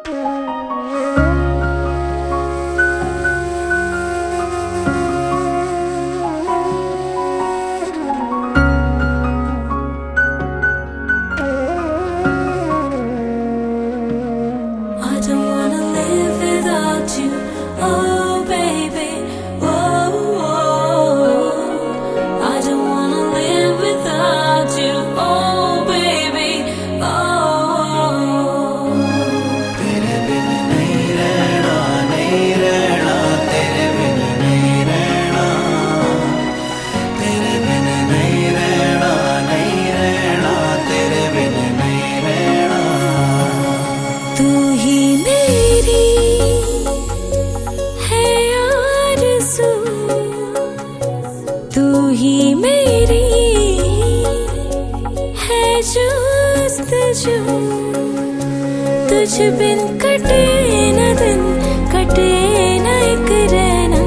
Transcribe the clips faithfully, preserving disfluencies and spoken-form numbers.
तुझ बिन कटे न दिन, कटे न एक रहना,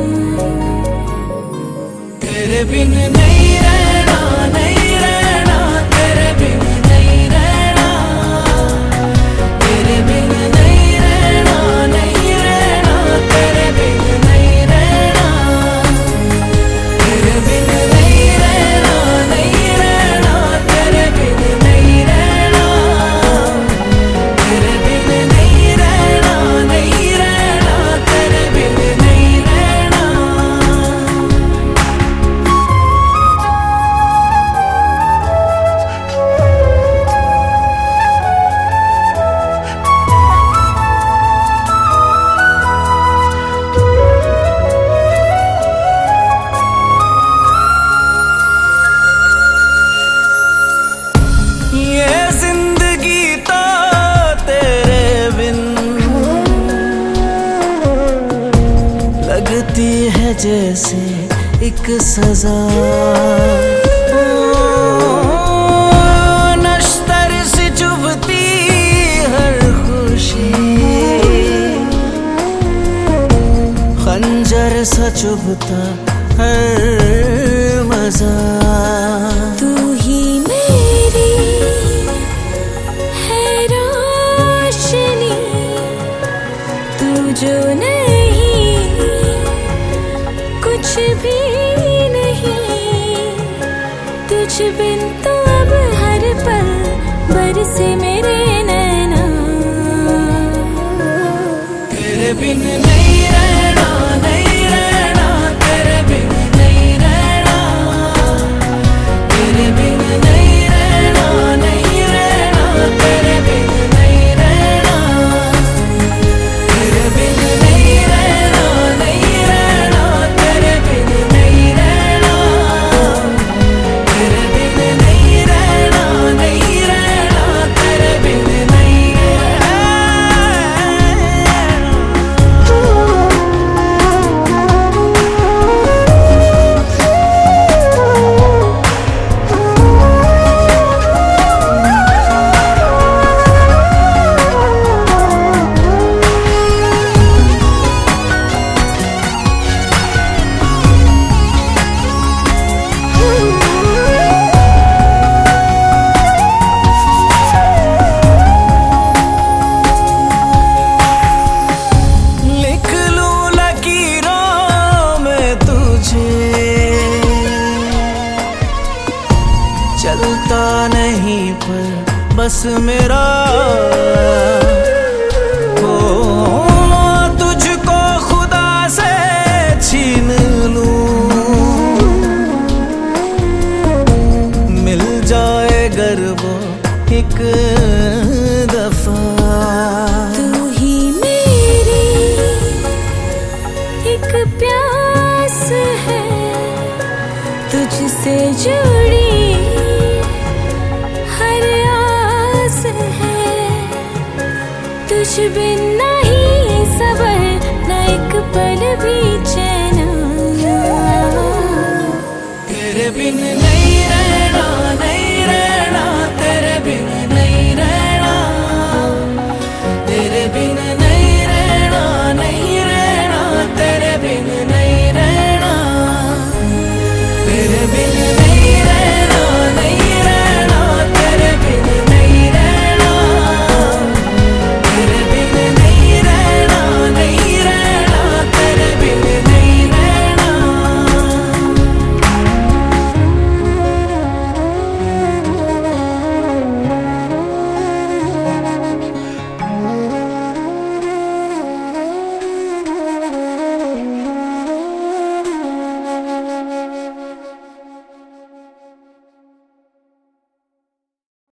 तेरे बिन नहीं रहना, नहीं रहना, तेरे बिन नहीं रहना, तेरे बिन नहीं रहना, नहीं रहना, तेरे बिन नहीं रहना, तेरे बिन नहीं रहना, नहीं रहना, तेरे बिन नहीं रहना, तेरे बिन नहीं रहना, नहीं रहना, तेरे बिन नहीं रहना। ये जिंदगी तो तेरे बिन लगती है जैसे एक सजा, नश्तर से चुभती हर खुशी, खंजर सा चुभता हर मजा। तू ही मेरी है रोशनी, तू जो नहीं कुछ भी नहीं, तुझ बिन तो अब हर पल बरसे मेरे नैना, तेरे बिन नहीं रहना, नहीं रहना, तेरे बिन नहीं रहना, तेरे बिन नहीं रहना, नहीं रहना, तेरे बिन नहीं रहना, तेरे बिन नहीं रहना, नहीं रहना, तेरे बिन नहीं रहना, तेरे बिन नहीं रहना, नहीं रहना, तेरे बिन नहीं रहना। लिख लूं लकीरों में तुझे, चलता नहीं पर बस मेरा हो, तुझको खुदा से छीन लूं, मिल जाए गर वो एक दफा। तू ही मेरी एक प्यास है, तुझसे जुड़ी हर आस है, तुझ बिन नहीं सबर, न एक पल भी चैन, तेरे बिन नहीं रहना, नहीं रहना, तेरे बिन